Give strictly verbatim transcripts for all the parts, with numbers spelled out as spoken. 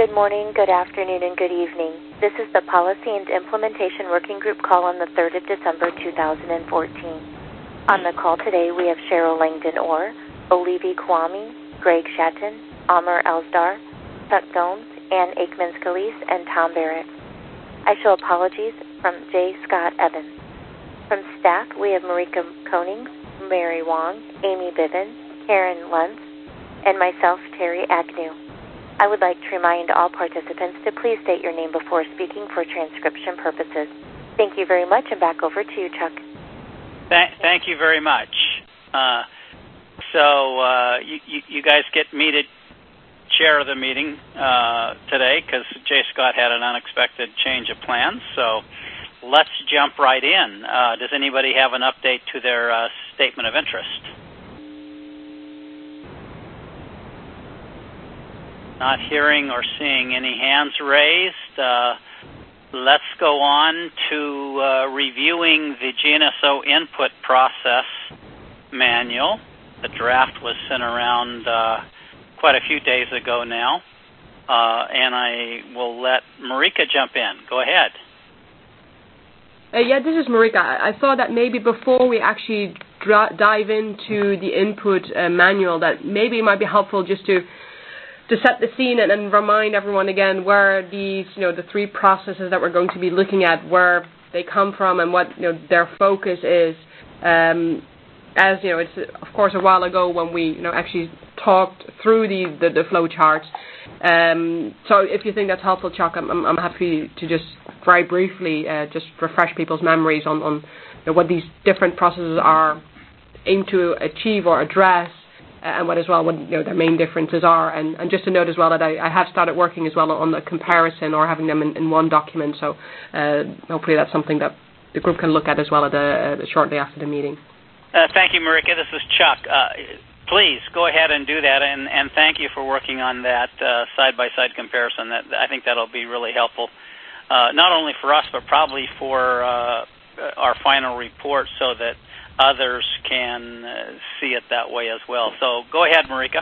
Good morning, good afternoon, and good evening. This is the Policy and Implementation Working Group call on the third of December, two thousand fourteen. On the call today, we have Cheryl Langdon-Orr, Olivi Kwame, Greg Shatton, Amr Elsdar, Chuck Gomes, Ann Aikman-Scalise, and Tom Barrett. I show apologies from J. Scott Evans. From staff, we have Marika Konings, Mary Wong, Amy Bivens, Karen Luntz, and myself, Terry Agnew. I would like to remind all participants to please state your name before speaking for transcription purposes. Thank you very much, and back over to you, Chuck. Th- thank you very much. Uh, so uh, you, you, you guys get me to chair the meeting uh, today because J. Scott had an unexpected change of plans. So let's jump right in. Uh, does anybody have an update to their uh, statement of interest? Not hearing or seeing any hands raised. Uh, let's go on to uh, reviewing the G N S O input process manual. The draft was sent around uh, quite a few days ago now, uh, and I will let Marika jump in. Go ahead. Uh, yeah, this is Marika. I thought that maybe before we actually dra- dive into the input uh, manual, that maybe it might be helpful just to to set the scene and, and remind everyone again where these, you know, the three processes that we're going to be looking at, where they come from and what, you know, their focus is. Um, as, you know, it's, of course, a while ago when we, you know, actually talked through the, the, the flow charts. Um, so if you think that's helpful, Chuck, I'm, I'm, I'm happy to just very briefly uh, just refresh people's memories on, on you know, what these different processes are aimed to achieve or address, and what as well what you know their main differences are, and, and just to note as well that I, I have started working as well on the comparison or having them in, in one document. So uh, hopefully that's something that the group can look at as well at the, uh, shortly after the meeting. Uh, thank you, Marika. This is Chuck. Uh, please go ahead and do that, and, and thank you for working on that uh, side-by-side comparison. That I think that'll be really helpful, uh, not only for us but probably for uh, our final report, so that others can uh, see it that way as well. So go ahead, Marika.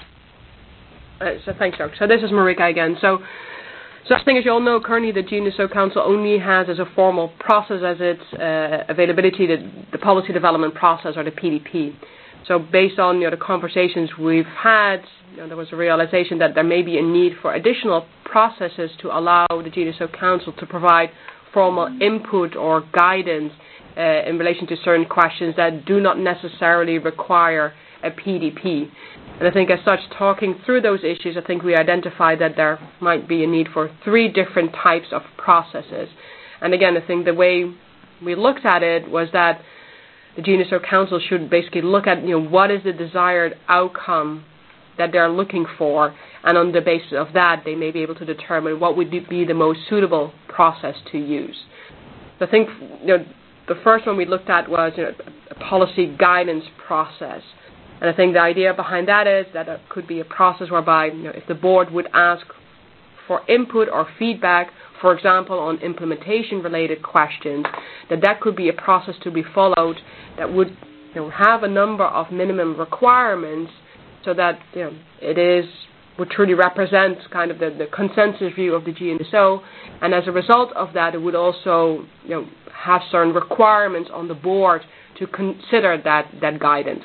Uh, so thanks, Chuck. So this is Marika again. So, so I think, as you all know, currently the G N S O Council only has as a formal process as its uh, availability the, the policy development process, or the P D P. So based on you know, the conversations we've had, you know, there was a realization that there may be a need for additional processes to allow the G N S O Council to provide formal input or guidance Uh, in relation to certain questions that do not necessarily require a P D P. And I think as such, talking through those issues, I think we identified that there might be a need for three different types of processes. And again, I think the way we looked at it was that the G N S O Council should basically look at, you know, what is the desired outcome that they're looking for, and on the basis of that, they may be able to determine what would be the most suitable process to use. So I think, you know, the first one we looked at was you know, a policy guidance process. And I think the idea behind that is that it could be a process whereby you know, if the board would ask for input or feedback, for example, on implementation-related questions, that that could be a process to be followed that would you know, have a number of minimum requirements so that you know, it is would truly represent kind of the, the consensus view of the G N S O, and as a result of that, it would also you know, have certain requirements on the board to consider that, that guidance.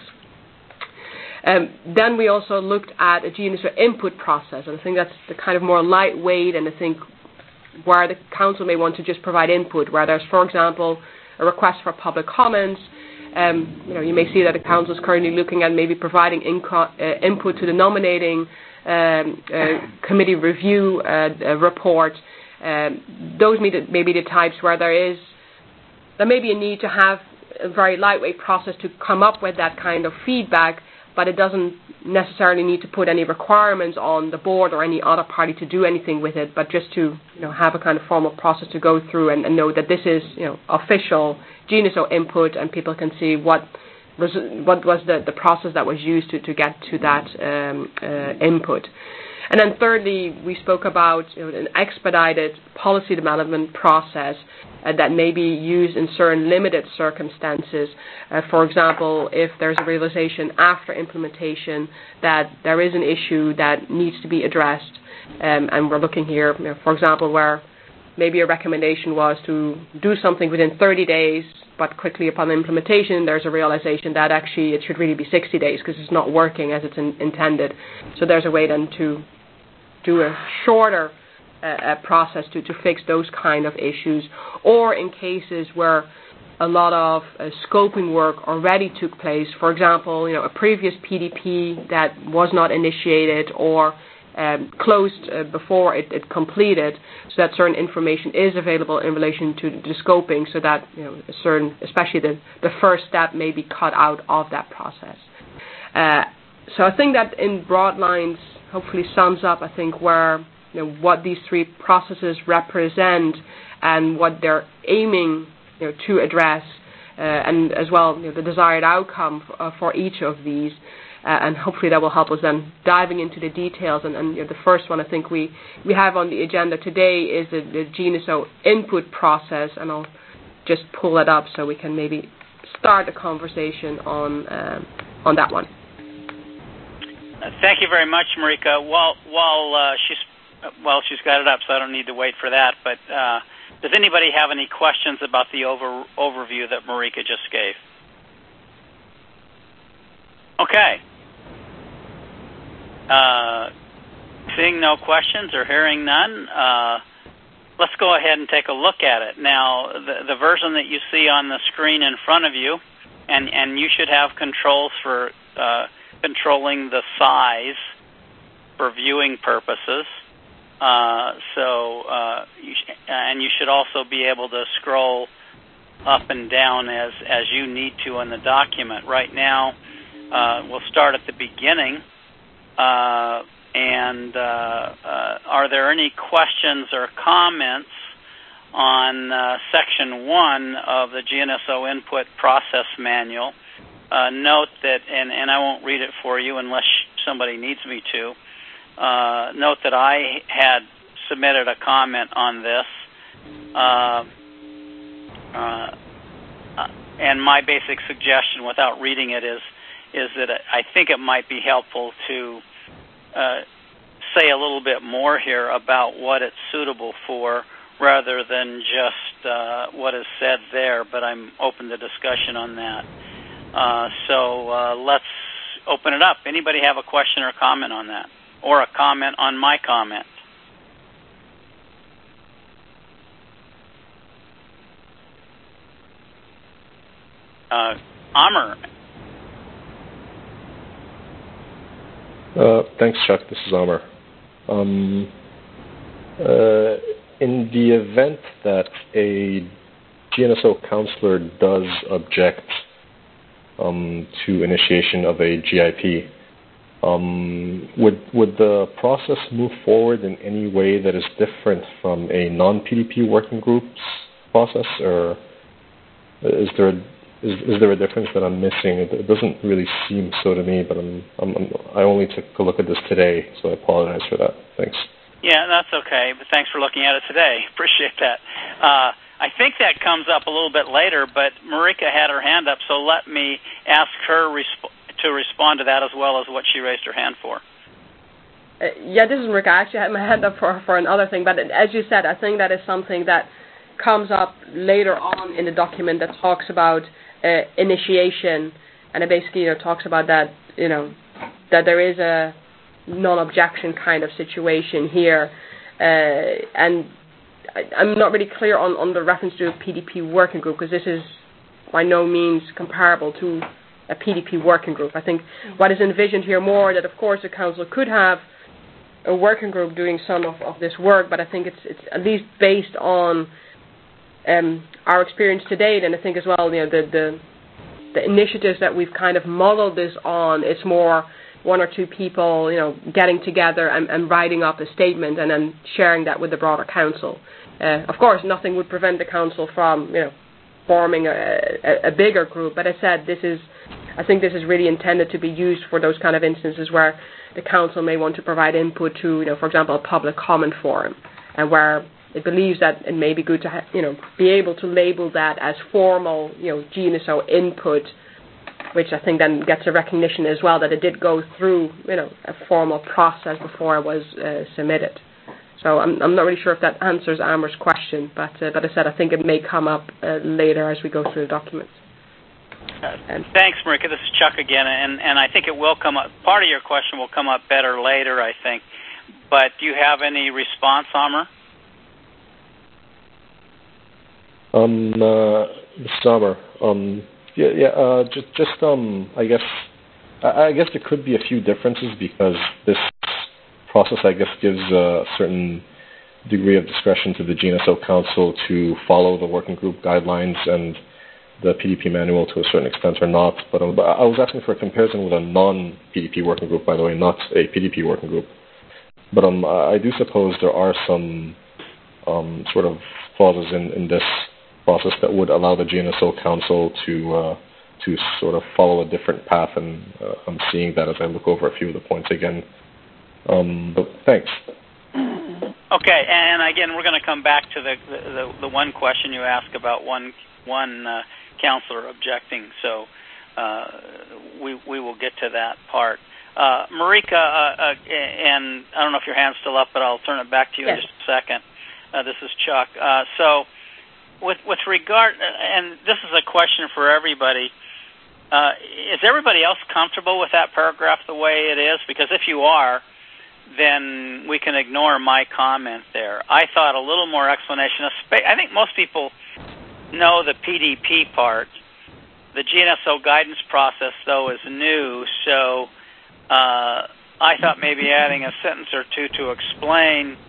Um, then we also looked at a G N S O input process, and I think that's the kind of more lightweight, and I think where the council may want to just provide input, where there's, for example, a request for public comments. Um, you know, you may see that the council is currently looking at maybe providing inco- uh, input to the nominating Um, uh, committee review uh, uh, report. Um, those may, may be the types where there is there may be a need to have a very lightweight process to come up with that kind of feedback, but it doesn't necessarily need to put any requirements on the board or any other party to do anything with it, but just to you know have a kind of formal process to go through and, and know that this is you know official G N S O input, and people can see what what was the, the process that was used to, to get to that um, uh, input. And then thirdly, we spoke about you know, an expedited policy development process uh, that may be used in certain limited circumstances. Uh, for example, if there's a realization after implementation that there is an issue that needs to be addressed, um, and we're looking here, you know, for example, where maybe a recommendation was to do something within thirty days, but quickly upon implementation, there's a realization that actually it should really be sixty days because it's not working as it's in, intended. So there's a way then to do a shorter uh, process to, to fix those kind of issues. Or in cases where a lot of uh, scoping work already took place, for example, you know, a previous P D P that was not initiated or Um, closed uh, before it, it completed, so that certain information is available in relation to the scoping, so that you know, a certain, especially the, the first step, may be cut out of that process. Uh, so I think that in broad lines, hopefully sums up, I think, where you know what these three processes represent and what they're aiming you know, to address, uh, and as well you know, the desired outcome f- uh, for each of these. Uh, and hopefully that will help us then diving into the details. And, and you know, the first one I think we, we have on the agenda today is the, the G N S O input process, and I'll just pull it up so we can maybe start a conversation on um, on that one. Uh, thank you very much, Marika. While while uh, she's well, she's got it up, so I don't need to wait for that. But uh, does anybody have any questions about the over, overview that Marika just gave? Okay. Uh, seeing no questions or hearing none, uh, let's go ahead and take a look at it. Now, the, the version that you see on the screen in front of you, and, and you should have controls for uh, controlling the size for viewing purposes. Uh, so, uh, you sh- and you should also be able to scroll up and down as, as you need to in the document. Right now, uh, we'll start at the beginning. Uh, and uh, uh, are there any questions or comments on uh, Section one of the G N S O Input Process Manual? Uh, note that, and, and I won't read it for you unless somebody needs me to, uh, note that I had submitted a comment on this. Uh, uh, and my basic suggestion, without reading it, is is that I think it might be helpful to uh, say a little bit more here about what it's suitable for rather than just uh, what is said there, but I'm open to discussion on that. Uh, so uh, let's open it up. Anybody have a question or comment on that? Or a comment on my comment? Uh, Amr. Uh, thanks, Chuck. This is Amr. Um, uh, in the event that a G N S O counselor does object um, to initiation of a G I P, um, would would the process move forward in any way that is different from a non-P D P working group's process, or is there a Is, is there a difference that I'm missing? It, it doesn't really seem so to me, but I'm, I'm, I'm, I only took a look at this today, so I apologize for that. Thanks. Yeah, that's okay, but thanks for looking at it today. Appreciate that. Uh, I think that comes up a little bit later, but Marika had her hand up, so let me ask her resp- to respond to that as well as what she raised her hand for. Uh, yeah, this is Marika. I actually had my hand up for, for another thing, but as you said, I think that is something that comes up later on in the document that talks about Uh, initiation, and it basically you know, talks about that you know that there is a non-objection kind of situation here, uh, and I, I'm not really clear on, on the reference to a P D P working group, because this is by no means comparable to a P D P working group. I think what is envisioned here more that of course the council could have a working group doing some of, of this work, but I think it's it's at least based on Um, our experience to date, and I think as well, you know, the, the the initiatives that we've kind of modeled this on, it's more one or two people, you know, getting together and, and writing up a statement and then sharing that with the broader council. Uh, of course, nothing would prevent the council from, you know, forming a, a, a bigger group. But as I said, this is, I think this is really intended to be used for those kind of instances where the council may want to provide input to, you know, for example, a public comment forum, and where it believes that it may be good to, ha- you know, be able to label that as formal, you know, G N S O input, which I think then gets a recognition as well that it did go through, you know, a formal process before it was uh, submitted. So I'm, I'm not really sure if that answers Amer's question, but uh, but I said I think it may come up uh, later as we go through the documents. Uh, thanks, Marika. This is Chuck again, and, and I think it will come up. Part of your question will come up better later, I think. But do you have any response, Amer? Um, uh, Summer. Um, yeah, yeah. Uh, just, just um, I guess, I, I guess there could be a few differences because this process, I guess, gives a certain degree of discretion to the G N S O Council to follow the working group guidelines and the P D P manual to a certain extent or not. But um, I was asking for a comparison with a non-P D P working group, by the way, not a P D P working group. But um, I do suppose there are some um, sort of clauses in, in this process that would allow the G N S O Council to uh, to sort of follow a different path, and uh, I'm seeing that as I look over a few of the points again. Um, but thanks. Okay, and again, we're going to come back to the, the the one question you asked about one one uh, counselor objecting. So uh, we we will get to that part. Uh, Marika, uh, uh, and I don't know if your hand's still up, but I'll turn it back to you yes. in just a second. Uh, this is Chuck. Uh, so with with regard, and this is a question for everybody. Uh, is everybody else comfortable with that paragraph the way it is? Because if you are, then we can ignore my comment there. I thought a little more explanation. I think most people know the P D P part. The G N S O guidance process, though, is new, so uh, I thought maybe adding a sentence or two to explain,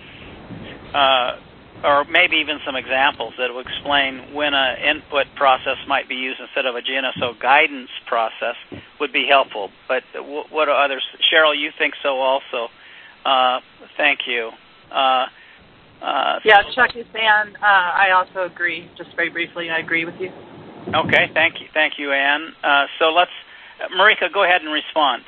uh, or maybe even some examples that will explain when an input process might be used instead of a G N S O guidance process would be helpful. But w- what are others? Cheryl, you think so also? Uh, thank you. Uh, uh, yeah, Chuck is Ann. Uh, I also agree. Just very briefly, I agree with you. Okay, thank you, thank you, Ann. Uh, so let's, uh, Marika, go ahead and respond.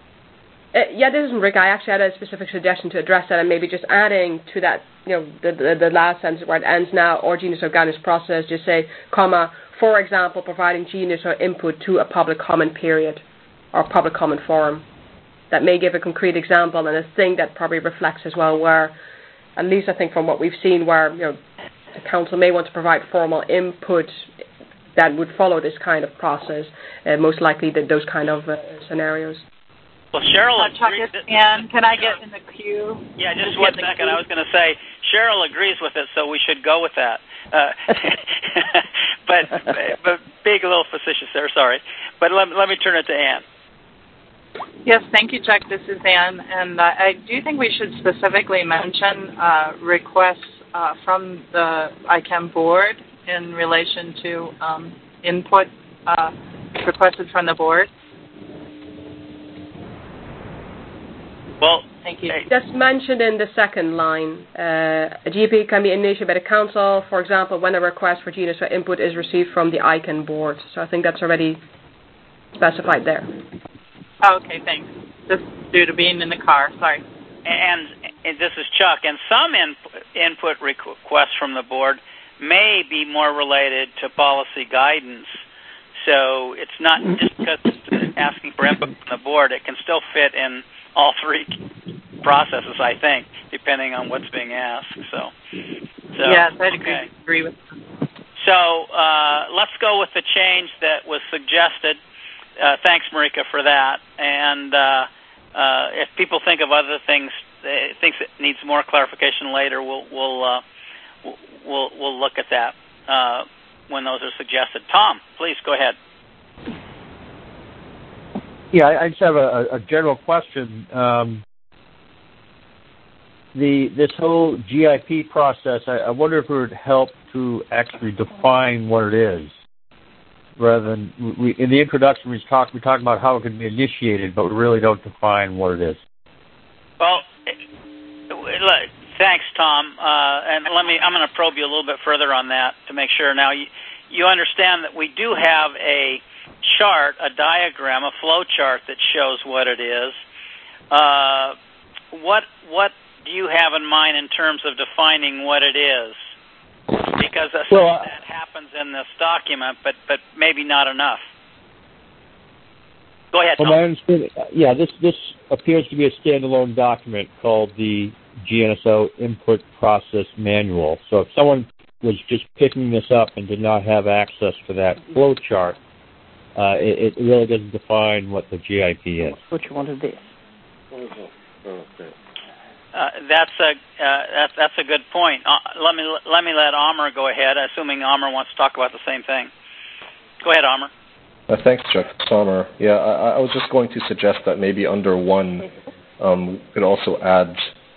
Uh, yeah, this is Marika. I actually had a specific suggestion to address that, and maybe just adding to that, you know, the the, the last sentence where it ends now, or G N S O guidance process, just say, comma, for example, providing G N S O input to a public comment period or public comment forum. That may give a concrete example and a thing that probably reflects as well where, at least I think from what we've seen, where, you know, the council may want to provide formal input that would follow this kind of process, uh, most likely the, those kind of uh, scenarios. Well, Cheryl uh, Chuck agrees. is Ann. Can I get in the queue? Yeah, just one second. I was going to say Cheryl agrees with it, so we should go with that. Uh, but but being a little facetious there, sorry. But let, let me turn it to Ann. Yes, thank you, Chuck. This is Ann, and uh, I do think we should specifically mention uh, requests uh, from the I C A M board in relation to um, input uh, requested from the board. Well, thank you. Just mentioned in the second line, uh, a G P can be initiated by the council, for example, when a request for G N S O input is received from the I C A M board. So I think that's already specified there. Oh, okay, thanks. Just due to being in the car, sorry. And, and this is Chuck. And some in, input requests from the board may be more related to policy guidance. So it's not just because it's asking for input from the board. It can still fit in all three processes, I think, depending on what's being asked. So, so yes, I'd okay. agree with that. So uh, let's go with the change that was suggested. Uh, thanks, Marika, for that. And uh, uh, if people think of other things, uh, things that needs more clarification later, we'll we'll uh, we'll we'll look at that uh, when those are suggested. Tom, please go ahead. Yeah, I just have a, a general question. Um, the this whole G I P process, I, I wonder if it would help to actually define what it is. Rather than, we, in the introduction, we talk we talk about how it can be initiated, but we really don't define what it is. Well, thanks, Tom. Uh, and let me, I'm going to probe you a little bit further on that to make sure. Now, you, you understand that we do have a chart, a diagram, a flow chart that shows what it is. Uh, what what do you have in mind in terms of defining what it is? Because some well, of that happens in this document, but, but maybe not enough. Go ahead, Tom. Well, my understanding, yeah, this, this appears to be a standalone document called the G N S O Input Process Manual. So if someone was just picking this up and did not have access to that flow chart, uh, it, it really doesn't define what the G I P is. What you wanted this? Uh, that's a uh, that's that's a good point. Uh, let me let me let Amr go ahead, assuming Amr wants to talk about the same thing. Go ahead, Amr. Uh, thanks, Chuck. Amr. Yeah, I, I was just going to suggest that maybe under one, um, we could also add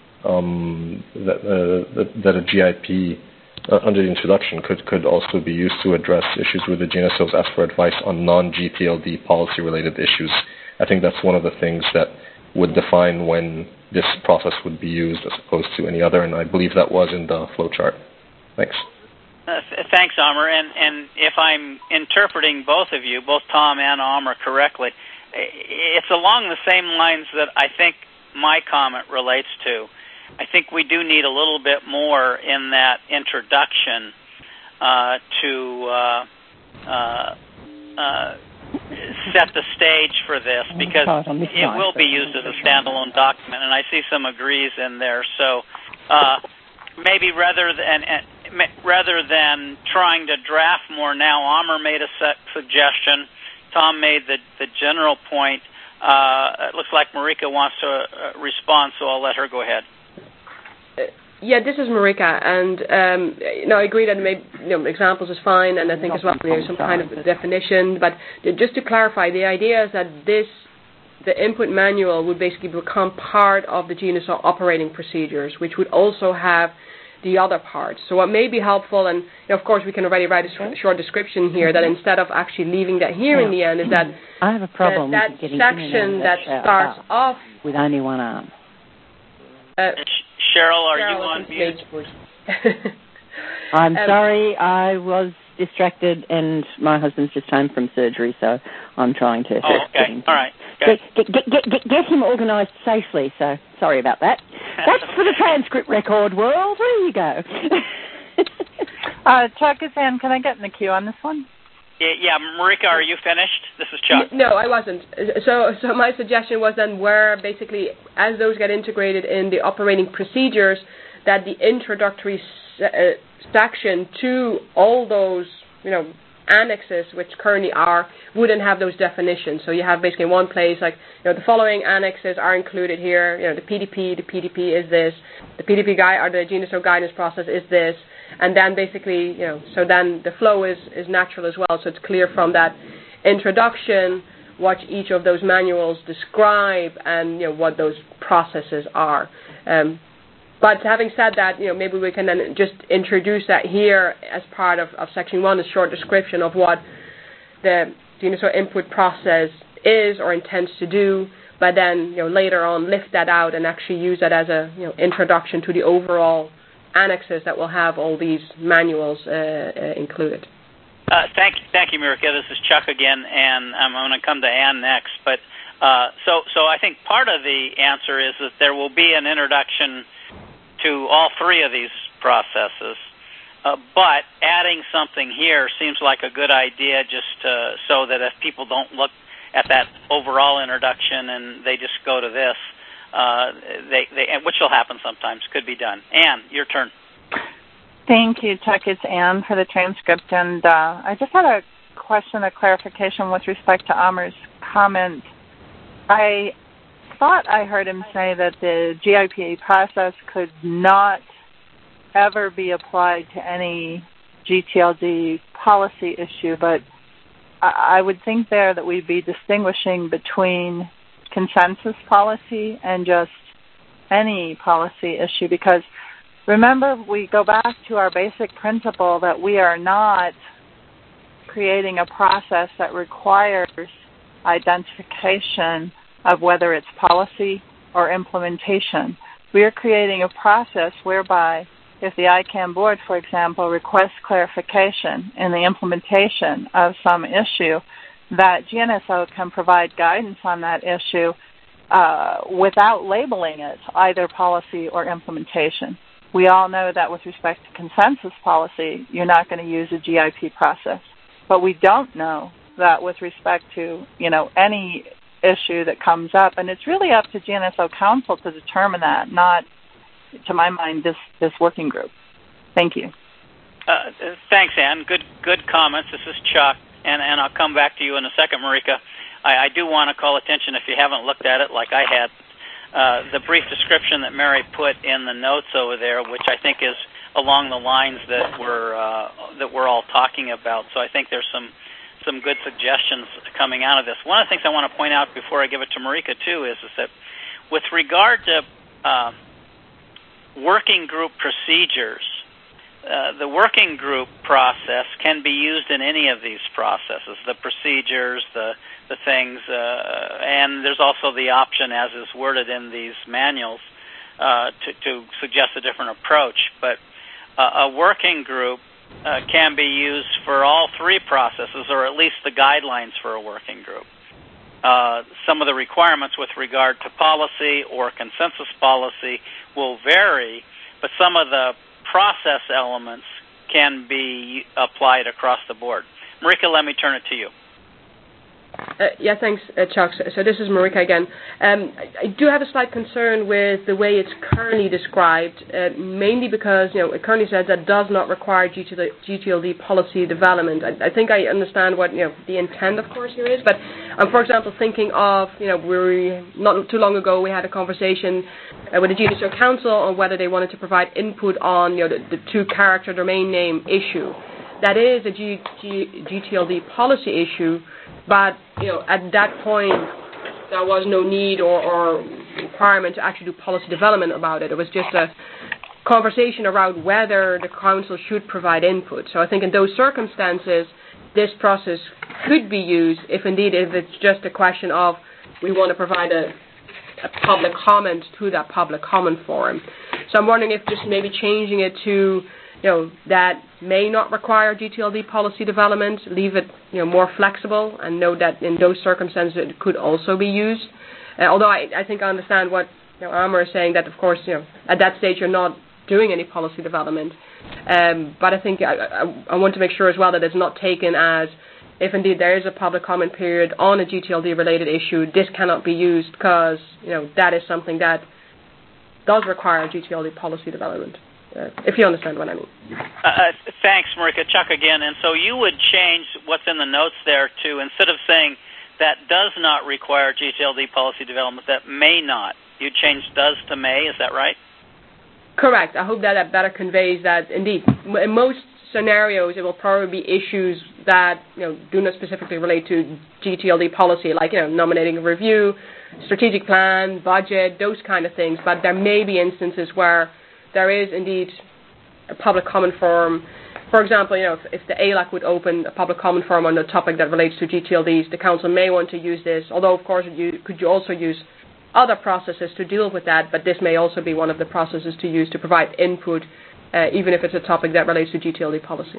um, that, uh, that that a G I P uh, under the introduction could could also be used to address issues where the G N S Os ask for advice on non-G T L D policy-related issues. I think that's one of the things that would define when this process would be used as opposed to any other, and I believe that was in the flowchart. Thanks. Uh, th- thanks, Amr. And, and if I'm interpreting both of you, both Tom and Amr, correctly, it's along the same lines that I think my comment relates to. I think we do need a little bit more in that introduction uh, to uh, uh, uh, set the stage for this, because it will be used as a standalone document, and I see some agrees in there. So uh, maybe rather than rather than trying to draft more now, Amr made a set suggestion. Tom made the, the general point. Uh, it looks like Marika wants to uh, respond, so I'll let her go ahead. Uh, yeah, this is Marika, and um, you know, I agree that maybe, you know, examples is fine, and I think as well there's some kind of definition. But just to clarify, the idea is that this, the input manual, would basically become part of the G N S O operating procedures, which would also have the other parts. So what may be helpful, and you know, of course we can already write a sh- short description here, that instead of actually leaving that here in the end, is that I have a problem that, with getting section that starts off with only one arm. Uh, Cheryl, are Cheryl, you on mute? I'm um, sorry, I was distracted, and my husband's just home from surgery, so I'm trying to... Oh, okay. All right. Get, get, get, get, get him organised safely, so sorry about that. That's for the transcript record world. There you go. uh, Chuck is in. Can I get in the queue on this one? Yeah, yeah, Marika, are you finished? This is Chuck. No, I wasn't. So, so my suggestion was then where basically, as those get integrated in the operating procedures, that the introductory se- uh, section to all those, you know, annexes, which currently are, wouldn't have those definitions. So you have basically one place like, you know, the following annexes are included here. You know, the P D P, the P D P is this, the P D P guide or the G N S O guidance process is this, and then basically, you know, so then the flow is, is natural as well. So it's clear from that introduction what each of those manuals describe and, you know, what those processes are. Um, But having said that, you know, maybe we can then just introduce that here as part of, of section one, a short description of what the G N S O input process is or intends to do, but then, you know, later on lift that out and actually use that as a, you know, introduction to the overall annexes that will have all these manuals uh, uh, included. Uh, thank, thank you, Mirka. This is Chuck again, and I'm going to come to Ann next. But uh, so, so I think part of the answer is that there will be an introduction to all three of these processes, uh, but adding something here seems like a good idea, just uh, so that if people don't look at that overall introduction and they just go to this, uh, they, they, which will happen sometimes, could be done. Ann, your turn. Thank you, Chuck. It's Ann for the transcript, and uh, I just had a question, a clarification with respect to Amr's comment. I thought I heard him say that the G I P A process could not ever be applied to any G T L D policy issue, but I, I would think there that we'd be distinguishing between consensus policy and just any policy issue, because remember, we go back to our basic principle that we are not creating a process that requires identification of whether it's policy or implementation. We are creating a process whereby if the I CANN board, for example, requests clarification in the implementation of some issue, that G N S O can provide guidance on that issue uh, without labeling it either policy or implementation. We all know that with respect to consensus policy, you're not going to use a G I P process. But we don't know that with respect to, you know, any issue that comes up. And it's really up to G N S O Council to determine that, not, to my mind, this, this working group. Thank you. Uh, thanks, Ann. Good good comments. This is Chuck, and, and I'll come back to you in a second, Marika. I, I do want to call attention, if you haven't looked at it like I had, uh, the brief description that Mary put in the notes over there, which I think is along the lines that we're uh, that we're all talking about. So I think there's some some good suggestions coming out of this. One of the things I want to point out before I give it to Marika too is, is that with regard to uh, working group procedures, uh, the working group process can be used in any of these processes, the procedures, the the things, uh, and there's also the option, as is worded in these manuals, uh, to, to suggest a different approach. But uh, a working group uh, can be used for all three processes, or at least the guidelines for a working group. Uh, some of the requirements with regard to policy or consensus policy will vary, but some of the process elements can be applied across the board. Marika, let me turn it to you. Uh, yeah, thanks, uh, Chuck. So, so this is Marika again. Um, I, I do have a slight concern with the way it's currently described, uh, mainly because, you know, it currently says that does not require G T L D policy development. I, I think I understand what, you know, the intent, of course, here is, but I'm, for example, thinking of, you know, we not too long ago we had a conversation uh, with the G N S O Council on whether they wanted to provide input on, you know, the, the two-character domain name issue. That is a G, G, G T L D policy issue, but, you know, at that point, there was no need or, or requirement to actually do policy development about it. It was just a conversation around whether the council should provide input. So I think in those circumstances, this process could be used if indeed if it's just a question of we want to provide a, a public comment to that public comment forum. So I'm wondering if just maybe changing it to, you know, that may not require G T L D policy development, leave it, you know, more flexible, and know that in those circumstances it could also be used. Uh, although I, I think I understand what, you know, Amr is saying, that of course, you know, at that stage you're not doing any policy development. Um, but I think I, I, I want to make sure as well that it's not taken as if indeed there is a public comment period on a G T L D related issue, this cannot be used because, you know, that is something that does require G T L D policy development. Uh, if you understand what I mean. Uh, thanks, Marika. Chuck again. And so you would change what's in the notes there to, instead of saying that does not require G T L D policy development, that may not. You'd change does to may, is that right? Correct. I hope that that better conveys that, indeed, in most scenarios, it will probably be issues that, you know, do not specifically relate to G T L D policy, like, you know, nominating a review, strategic plan, budget, those kind of things. But there may be instances where there is indeed a public comment forum. For example, you know, if, if the A L A C would open a public comment forum on a topic that relates to G T L Ds, the council may want to use this, although, of course, you could you also use other processes to deal with that, but this may also be one of the processes to use to provide input, uh, even if it's a topic that relates to G T L D policy.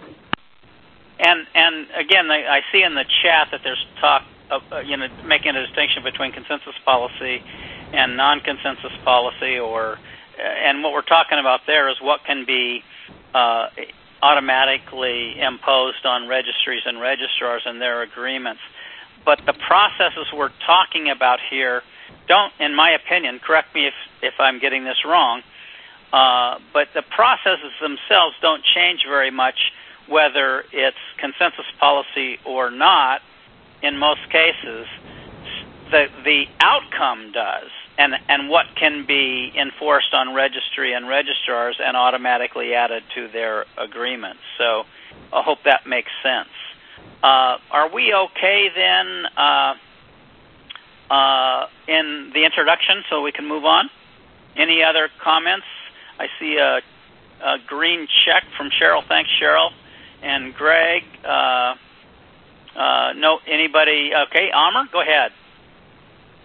And, and again, I, I see in the chat that there's talk of, uh, you know, making a distinction between consensus policy and non-consensus policy, or and what we're talking about there is what can be uh, automatically imposed on registries and registrars and their agreements. But the processes we're talking about here don't, in my opinion, correct me if, if I'm getting this wrong, uh, but the processes themselves don't change very much whether it's consensus policy or not. In most cases, the, the outcome does. And, and what can be enforced on registry and registrars and automatically added to their agreements. So I hope that makes sense. Uh, are we okay then uh, uh, in the introduction so we can move on? Any other comments? I see a, a green check from Cheryl. Thanks, Cheryl. And Greg, uh, uh, no, anybody? Okay, Amr, go ahead.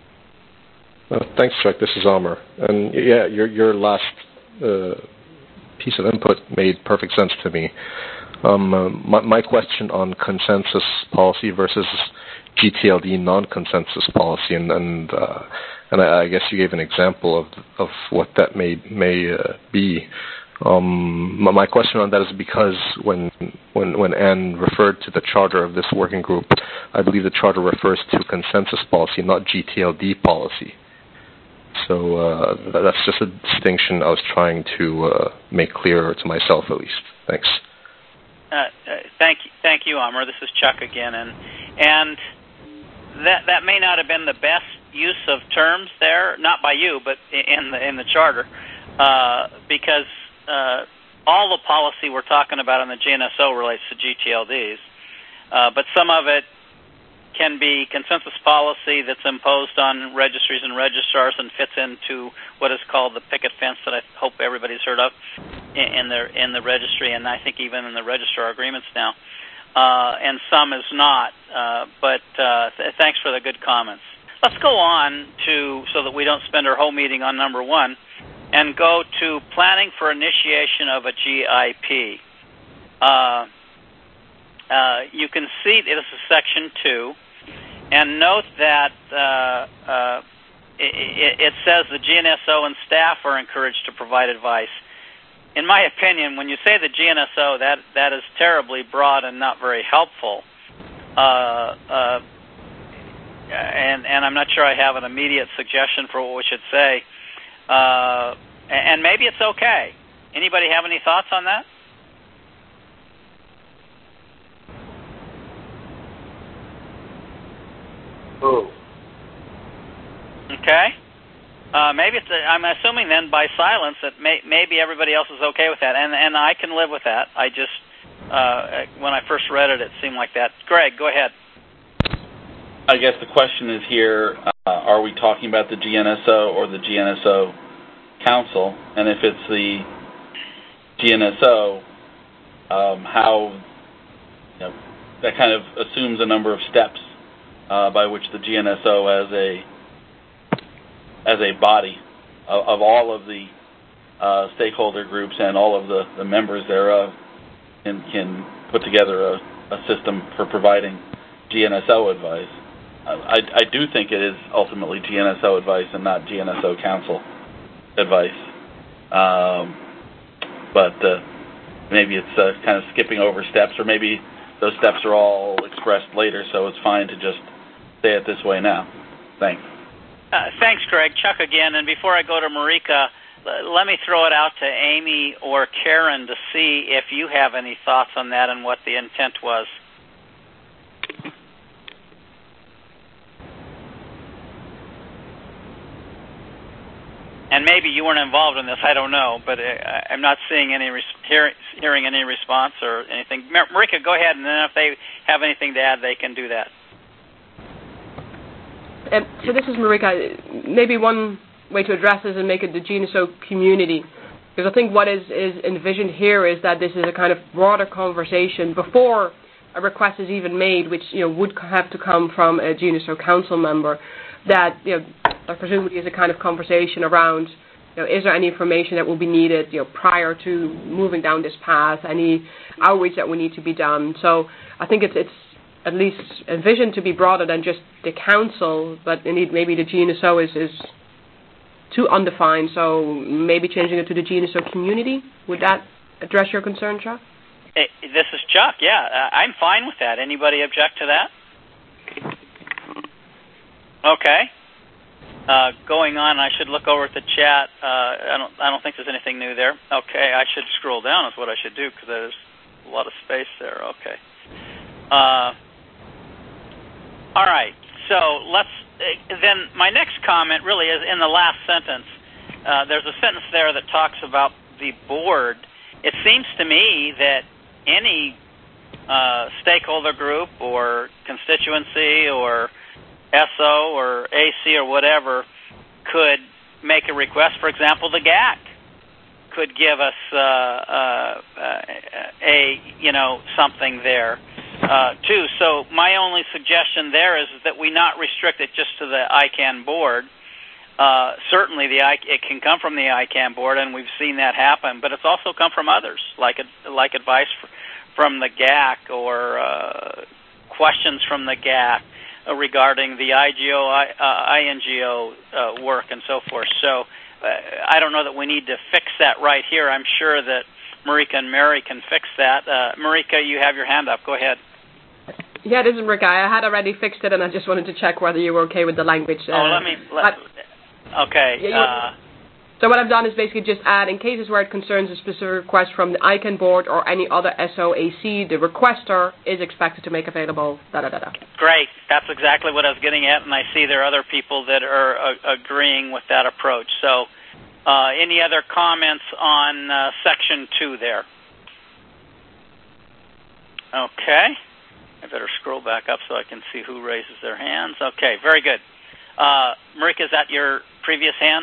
Uh, thanks, Chuck. This is Amr. And yeah, your your last uh, piece of input made perfect sense to me. Um, uh, my, my question on consensus policy versus G T L D non-consensus policy, and and, uh, and I, I guess you gave an example of of what that may may uh, be. Um, my, my question on that is because when when when Anne referred to the charter of this working group, I believe the charter refers to consensus policy, not G T L D policy. So uh, that's just a distinction I was trying to uh, make clearer to myself, at least. Thanks. Uh, uh, thank you, thank you, Amr. This is Chuck again, and and that that may not have been the best use of terms there, not by you, but in the in the charter, uh, because uh, all the policy we're talking about in the G N S O relates to G T L Ds, uh, but some of it can be consensus policy that's imposed on registries and registrars and fits into what is called the picket fence that I hope everybody's heard of in the in the registry, and I think even in the registrar agreements now. Uh, and some is not. Uh, but uh, th- thanks for the good comments. Let's go on to, so that we don't spend our whole meeting on number one, and go to planning for initiation of a G I P. Uh, uh, you can see this is section two. And note that uh, uh, it, it says the G N S O and staff are encouraged to provide advice. In my opinion, when you say the G N S O, that, that is terribly broad and not very helpful. Uh, uh, and, and I'm not sure I have an immediate suggestion for what we should say. Uh, and maybe it's okay. Anybody have any thoughts on that? Oh. Okay. Uh, maybe it's. A, I'm assuming then by silence that may, maybe everybody else is okay with that, and and I can live with that. I just uh, when I first read it, it seemed like that. Greg, go ahead. I guess the question is here: uh, are we talking about the G N S O or the G N S O Council? And if it's the G N S O, um, how you know, that kind of assumes a number of steps. Uh, by which the G N S O as a as a body of, of all of the uh, stakeholder groups and all of the, the members thereof can, can put together a, a system for providing G N S O advice. I, I do think it is ultimately G N S O advice and not G N S O Council advice. Um, but uh, maybe it's uh, kind of skipping over steps, or maybe those steps are all expressed later, so it's fine to just say it this way now. Thanks. Uh, thanks, Greg. Chuck again. And before I go to Marika, l- let me throw it out to Amy or Karen to see if you have any thoughts on that and what the intent was. And maybe you weren't involved in this, I don't know, but uh, I'm not seeing any res- hear- hearing any response or anything. Mar- Marika, go ahead, and then if they have anything to add, they can do that. Um, so this is Marika. Maybe one way to address this and make it the G N S O community, because I think what is, is envisioned here is that this is a kind of broader conversation before a request is even made, which you know would have to come from a G N S O council member. That you know, there presumably is a kind of conversation around, you know, is there any information that will be needed, you know, prior to moving down this path, any outreach that will need to be done. So I think it's it's at least envisioned to be broader than just the council, but indeed maybe the G N S O is, is too undefined, so maybe changing it to the G N S O community. Would that address your concern, Chuck? Hey, this is Chuck, yeah. Uh, I'm fine with that. Anybody object to that? Okay. Uh, going on, I should look over at the chat. Uh, I don't. I don't think there's anything new there. Okay, I should scroll down. Is what I should do because there's a lot of space there. Okay. Uh, all right. So let's. Uh, then my next comment really is in the last sentence. Uh, there's a sentence there that talks about the board. It seems to me that any uh, stakeholder group or constituency or S O or A C or whatever could make a request. For example, the G A C could give us uh, uh, a, you know, something there, uh, too. So my only suggestion there is that we not restrict it just to the I CANN board, uh, certainly the I, it can come from the I CANN board, and we've seen that happen. But it's also come from others, like like advice from the G A C or uh, questions from the G A C regarding the I G O, uh, I N G O uh, work and so forth. So uh, I don't know that we need to fix that right here. I'm sure that Marika and Mary can fix that. Uh, Marika, you have your hand up. Go ahead. Yeah, this is Marika. I had already fixed it, and I just wanted to check whether you were okay with the language. Oh, uh, let me... Let, I, okay. Yeah, uh, so what I've done is basically just add, in cases where it concerns a specific request from the I CANN board or any other S O A C, the requester is expected to make available, da-da-da-da. Great. That's exactly what I was getting at, and I see there are other people that are uh, agreeing with that approach. So uh, any other comments on uh, Section two there? Okay. I better scroll back up so I can see who raises their hands. Okay, very good. Uh, Marika, is that your previous hand?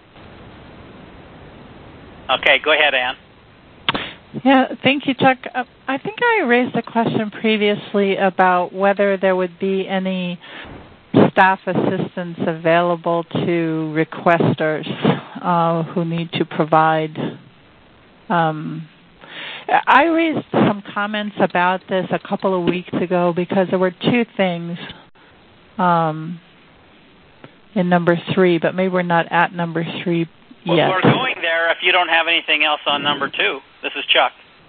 Okay, go ahead, Ann. Yeah, thank you, Chuck. Uh, I think I raised a question previously about whether there would be any staff assistance available to requesters uh, who need to provide. Um, I raised some comments about this a couple of weeks ago because there were two things um, in number three, but maybe we're not at number three well, yet. We're going there if you don't have anything else on number two. This is Chuck.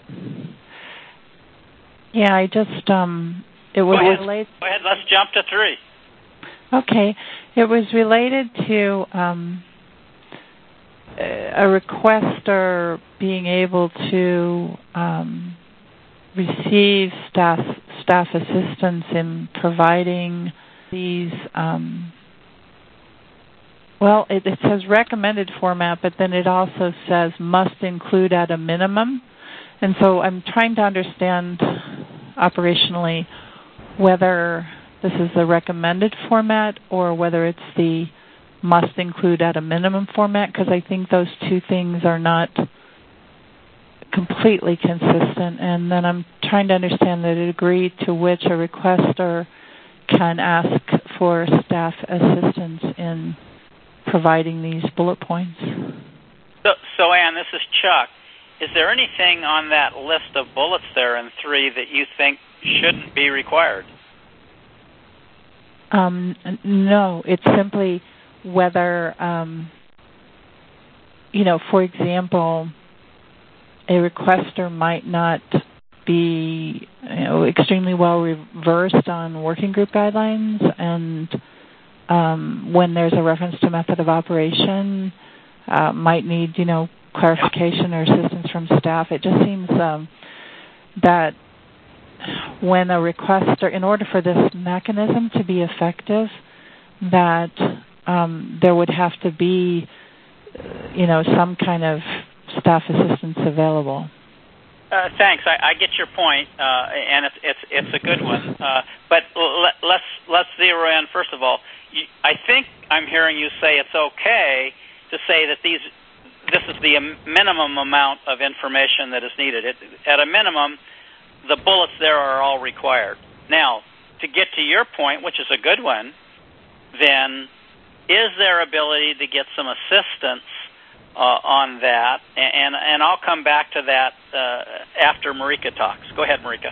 Yeah, I just, um, it was Go ahead. related. Go ahead, let's jump to three. Okay. It was related to um, a requester being able to um, receive staff staff assistance in providing these. Um, well, it, it says recommended format, but then it also says must include at a minimum. And so I'm trying to understand operationally whether this is the recommended format or whether it's the must include at a minimum format, because I think those two things are not completely consistent. And then I'm trying to understand the degree to which a requester can ask for staff assistance in providing these bullet points. So, so Ann, this is Chuck. Is there anything on that list of bullets there in three that you think shouldn't be required? Um, no, it's simply whether, um, you know, for example, a requester might not be, you know, extremely well versed on working group guidelines, and um, when there's a reference to method of operation, uh, might need, you know, clarification or assistance from staff. It just seems um, that when a requester, in order for this mechanism to be effective, that um, there would have to be, you know, some kind of staff assistance available. Uh, thanks. I, I get your point, uh, and it's it's it's a good one. Uh, but let, let's let's zero in. First of all, you, I think I'm hearing you say it's okay to say that these this is the minimum amount of information that is needed. It, at a minimum, the bullets there are all required. Now, to get to your point, which is a good one, then is there ability to get some assistance uh, on that? And, and and I'll come back to that uh, after Marika talks. Go ahead, Marika.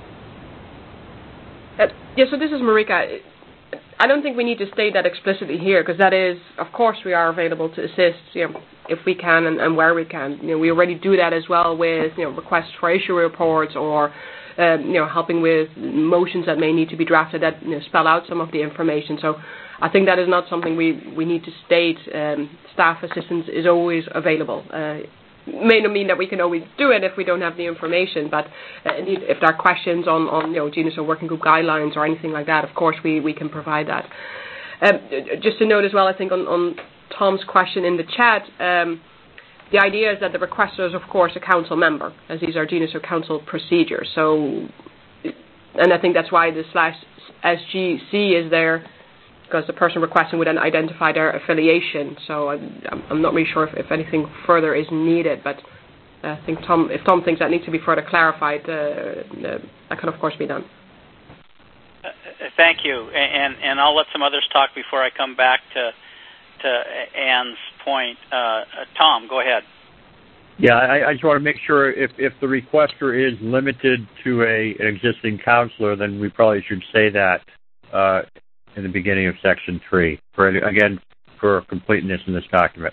Uh, yeah, so this is Marika. I don't think we need to state that explicitly here, because that is, of course, we are available to assist, you know, if we can and, and where we can. You know, we already do that as well with, you know, requests for issue reports or, um, you know, helping with motions that may need to be drafted that, you know, spell out some of the information. So I think that is not something we, we need to state. Um, staff assistance is always available. Uh, may not mean that we can always do it if we don't have the information, but uh, indeed, if there are questions on, on you know, G N S O working group guidelines or anything like that, of course we, we can provide that. Um, just to note as well, I think on, on Tom's question in the chat, um, the idea is that the requester is, of course, a council member, as these are G N S O council procedures. So, and I think that's why the slash S G C is there, because the person requesting would then identify their affiliation. So I'm, I'm not really sure if, if anything further is needed, but I think Tom, if Tom thinks that needs to be further clarified, uh, uh, that can, of course, be done. Uh, thank you, and and I'll let some others talk before I come back to uh, Anne's point. Uh, Tom, go ahead. Yeah, I, I just want to make sure if, if the requester is limited to a, an existing counselor, then we probably should say that uh, in the beginning of Section three, for again, for completeness in this document.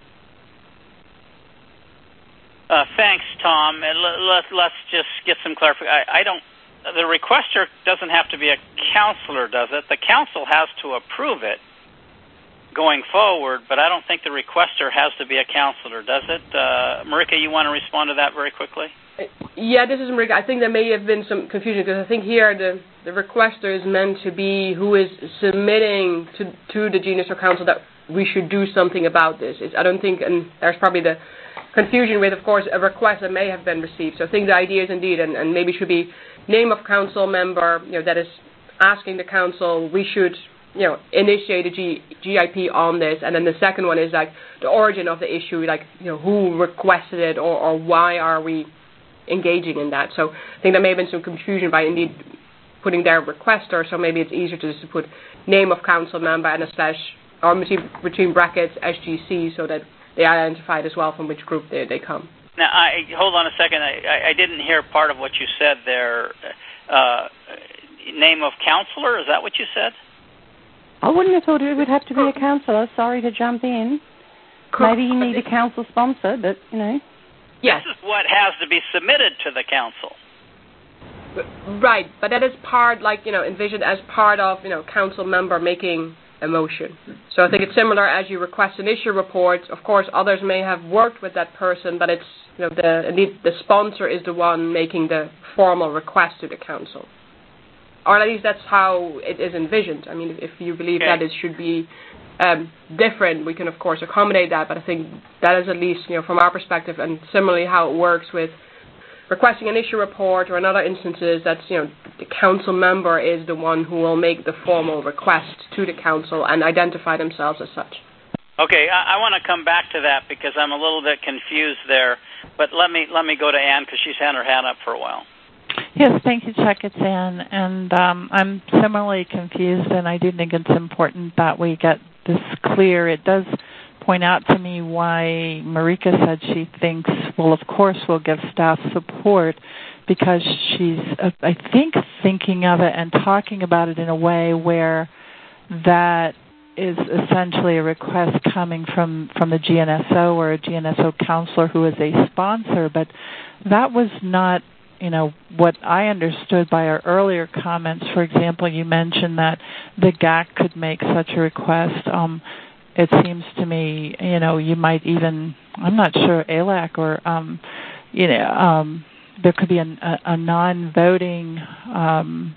Uh, thanks, Tom. And let, let, let's just get some clarification. I, I don't. The requester doesn't have to be a counselor, does it? The council has to approve it going forward, but I don't think the requester has to be a counselor, does it? Uh, Marika, you want to respond to that very quickly? Yeah, this is Marika. I think there may have been some confusion because I think here the, the requester is meant to be who is submitting to to the G N S O Council that we should do something about this. It's, I don't think, and there's probably the confusion with, of course, a request that may have been received. So I think the idea is indeed, and, and maybe should be name of council member, you know, that is asking the council we should, you know, initiate a G, GIP on this, and then the second one is like the origin of the issue, like, you know, who requested it or, or why are we engaging in that. So I think there may have been some confusion by indeed putting their requester, so maybe it's easier to just to put name of council member and a slash, or between, between brackets S G C, so that they identified as well from which group they, they come. Now, I, hold on a second. I, I didn't hear part of what you said there. Uh, name of counselor, is that what you said? I wouldn't have thought it would have to be a counsellor. Sorry to jump in. Maybe you need a council sponsor, but, you know. Yes. This is what has to be submitted to the council. Right, but that is part, like, you know, envisioned as part of, you know, council member making a motion. So I think it's similar as you request an issue report. Of course, others may have worked with that person, but it's, you know, the indeed the sponsor is the one making the formal request to the council. Or at least that's how it is envisioned. I mean, if you believe okay. that it should be um, different, we can, of course, accommodate that, but I think that is at least, you know, from our perspective, and similarly how it works with requesting an issue report or in other instances, that's, you know, the council member is the one who will make the formal request to the council and identify themselves as such. Okay, I, I want to come back to that because I'm a little bit confused there, but let me let me go to Anne because she's had her hand up for a while. Yes, thank you, Chuck. It's Anne, and um, I'm similarly confused, and I do think it's important that we get this clear. It does point out to me why Marika said she thinks, well, of course we'll give staff support, because she's, uh, I think, thinking of it and talking about it in a way where that is essentially a request coming from, from the G N S O or a G N S O counselor who is a sponsor, but that was not, you know, what I understood by our earlier comments. For example, you mentioned that the G A C could make such a request. Um, it seems to me, you know, you might even, I'm not sure, A L A C or, um, you know, um, there could be a, a, a non-voting, um,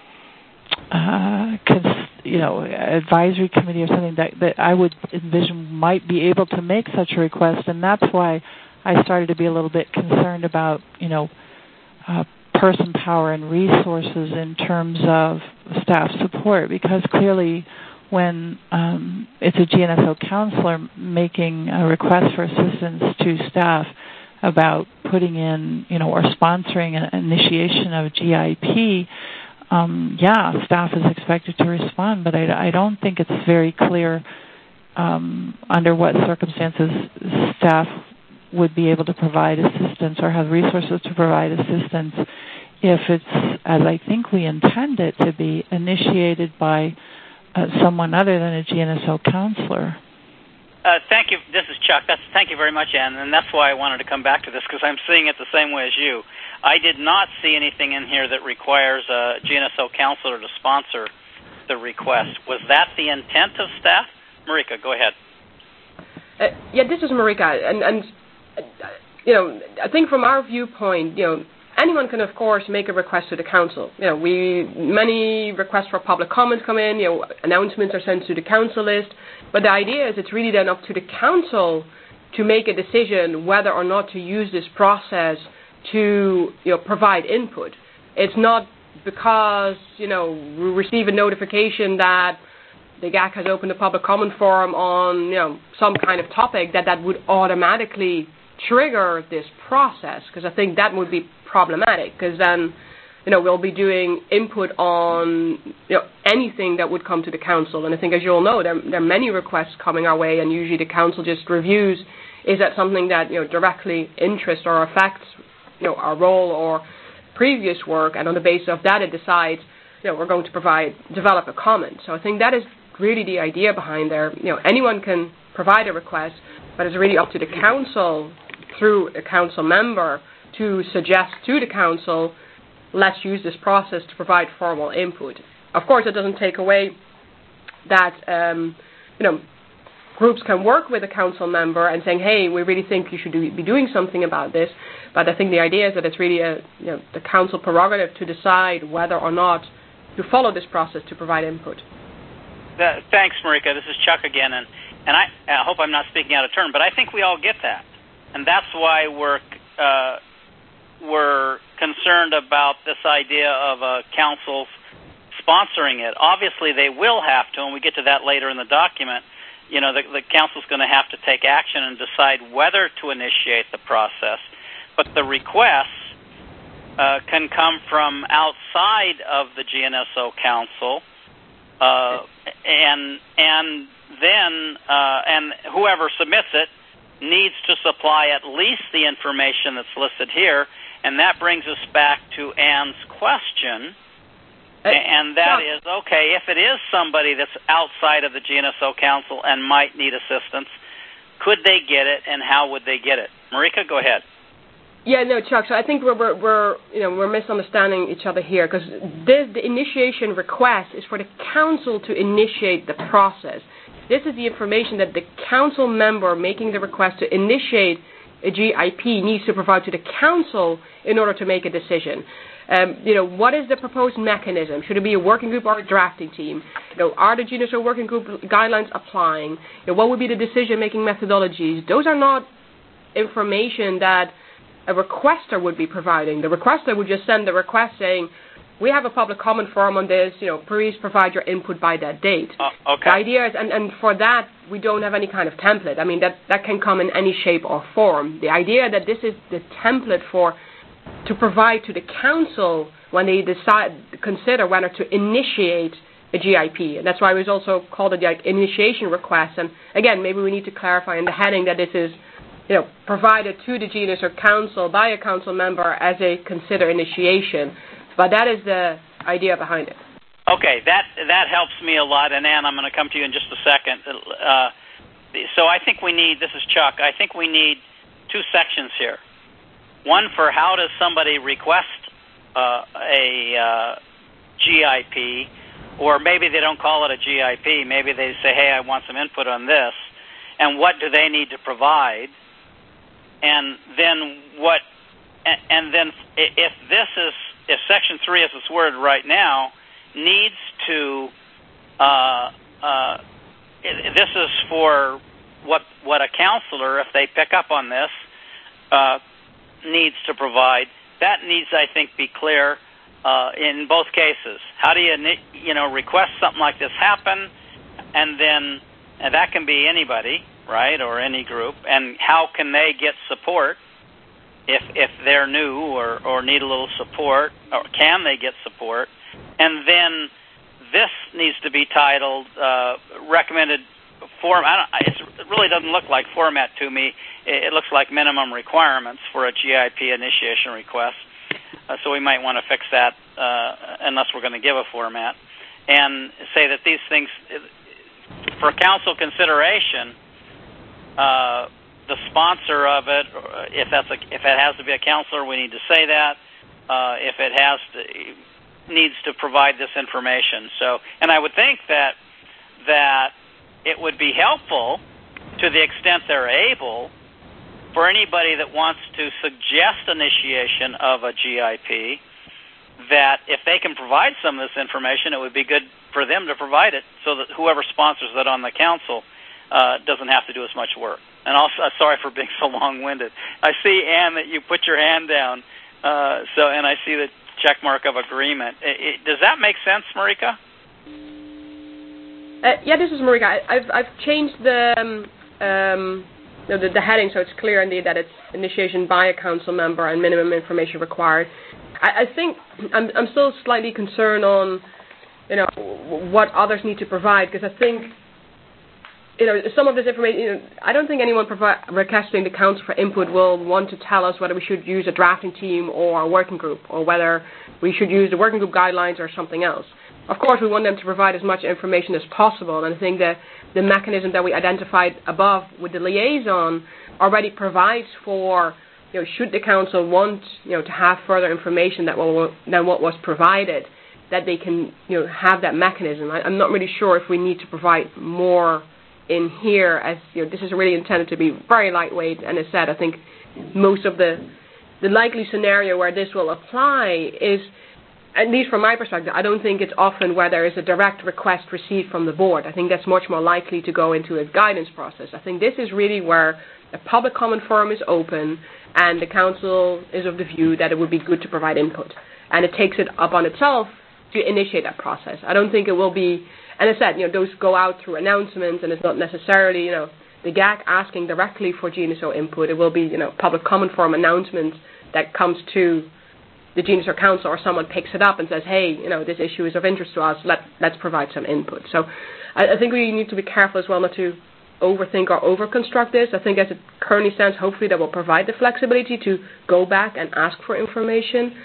uh, cons- you know, advisory committee or something that, that I would envision might be able to make such a request, and that's why I started to be a little bit concerned about, you know, uh, person power and resources in terms of staff support, because clearly when um, it's a G N S O counselor making a request for assistance to staff about putting in, you know, or sponsoring an initiation of G I P, um, yeah, staff is expected to respond, but I, I don't think it's very clear um, under what circumstances staff would be able to provide assistance or have resources to provide assistance if it's, as I think we intend it to be, initiated by uh, someone other than a G N S O counselor. Uh, thank you. This is Chuck. That's, thank you very much, Anne, and that's why I wanted to come back to this, because I'm seeing it the same way as you. I did not see anything in here that requires a G N S O counselor to sponsor the request. Was that the intent of staff? Marika, go ahead. Uh, yeah, this is Marika, and, and uh, you know, I think from our viewpoint, you know, anyone can, of course, make a request to the council. You know, we many requests for public comments come in. You know, announcements are sent to the council list. But the idea is it's really then up to the council to make a decision whether or not to use this process to, you know, provide input. It's not because, you know, we receive a notification that the G A C has opened a public comment forum on, you know, some kind of topic that that would automatically trigger this process, because I think that would be problematic, because then you know, we'll be doing input on, you know, anything that would come to the council. And I think, as you all know, there, there are many requests coming our way, and usually the council just reviews, is that something that, you know, directly interests or affects, you know, our role or previous work, and on the basis of that it decides, you know, we're going to provide, develop a comment. So I think that is really the idea behind there. You know, anyone can provide a request, but it's really up to the council, through a council member, to suggest to the council, let's use this process to provide formal input. Of course, it doesn't take away that, um, you know, groups can work with a council member and saying, hey, we really think you should do, be doing something about this. But I think the idea is that it's really a, you know, the council prerogative to decide whether or not to follow this process to provide input. Uh, thanks, Marika. This is Chuck again, and, and I, I hope I'm not speaking out of turn, but I think we all get that. And that's why we're uh, we're concerned about this idea of a council sponsoring it. Obviously, they will have to, and we get to that later in the document. You know, the, the council's going to have to take action and decide whether to initiate the process. But the requests uh, can come from outside of the G N S O Council, uh, and and then uh, and whoever submits it needs to supply at least the information that's listed here. And that brings us back to Anne's question, and that is, okay, if it is somebody that's outside of the G N S O Council and might need assistance, could they get it, and how would they get it? Marika, go ahead. Yeah, no, Chuck. So I think we're we're, we're you know we're misunderstanding each other here, because this the initiation request is for the council to initiate the process. This is the information that the council member making the request to initiate a G I P needs to provide to the council in order to make a decision. Um, you know, what is the proposed mechanism? Should it be a working group or a drafting team? You know, are the G N S O working group guidelines applying? You know, what would be the decision-making methodologies? Those are not information that a requester would be providing. The requester would just send the request saying, we have a public comment forum on this, you know, please provide your input by that date. Uh, okay. The idea is, and, and for that, we don't have any kind of template. I mean, that, that can come in any shape or form. The idea that this is the template for, to provide to the council when they decide, consider whether to initiate a G I P. And that's why it was also called a like, initiation request. And again, maybe we need to clarify in the heading that this is, you know, provided to the G N S O Council by a council member as a consider initiation. But that is the idea behind it. Okay, that that helps me a lot. And Ann, I'm going to come to you in just a second. Uh, so I think we need, this is Chuck, I think we need two sections here. One for how does somebody request uh, a uh, G I P, or maybe they don't call it a G I P. Maybe they say, hey, I want some input on this. And what do they need to provide? And then what, and, and then if this is, if Section three, as it's worded right now, needs to, uh, uh, this is for what what a counselor, if they pick up on this, uh, needs to provide. That needs, I think, be clear uh, in both cases. How do you, you know, request something like this happen, and then and that can be anybody, right, or any group, and how can they get support? If if they're new or, or need a little support, or can they get support? And then this needs to be titled uh, recommended form. I don't, it really doesn't look like format to me. It, it looks like minimum requirements for a G I P initiation request. Uh, so we might want to fix that uh, unless we're going to give a format, and say that these things, for council consideration, uh, the sponsor of it, if that's a, if it has to be a counselor, we need to say that. Uh, if it has to, needs to provide this information. So, and I would think that that it would be helpful, to the extent they're able, for anybody that wants to suggest initiation of a G I P, that if they can provide some of this information, it would be good for them to provide it, so that whoever sponsors it on the council uh, doesn't have to do as much work. And also, uh, sorry for being so long-winded. I see, Ann, that you put your hand down. Uh, so, and I see the check mark of agreement. It, it, does that make sense, Marika? Uh, yeah, this is Marika. I, I've I've changed the um, um, the, the heading so it's clear indeed that it's initiation by a council member and minimum information required. I, I think I'm, I'm still slightly concerned on, you know, what others need to provide, because I think, you know, some of this information, you know, I don't think anyone provi- requesting the council for input will want to tell us whether we should use a drafting team or a working group, or whether we should use the working group guidelines or something else. Of course, we want them to provide as much information as possible, and I think that the mechanism that we identified above with the liaison already provides for, you know, should the council want, you know, to have further information that will, than what was provided, that they can, you know, have that mechanism. I, I'm not really sure if we need to provide more in here, as, you know, this is really intended to be very lightweight, and as said, I think most of the the likely scenario where this will apply is, at least from my perspective, I don't think it's often where there is a direct request received from the board. I think that's much more likely to go into a guidance process. I think this is really where a public comment forum is open, and the council is of the view that it would be good to provide input, and it takes it upon itself to initiate that process. I don't think it will be. And as I said, you know, those go out through announcements, and it's not necessarily, you know, the G A C asking directly for G N S O input. It will be, you know, public comment forum announcements that comes to the G N S O Council, or someone picks it up and says, hey, you know, this issue is of interest to us. Let, let's provide some input. So I, I think we need to be careful as well not to overthink or overconstruct this. I think as it currently stands, hopefully that will provide the flexibility to go back and ask for information.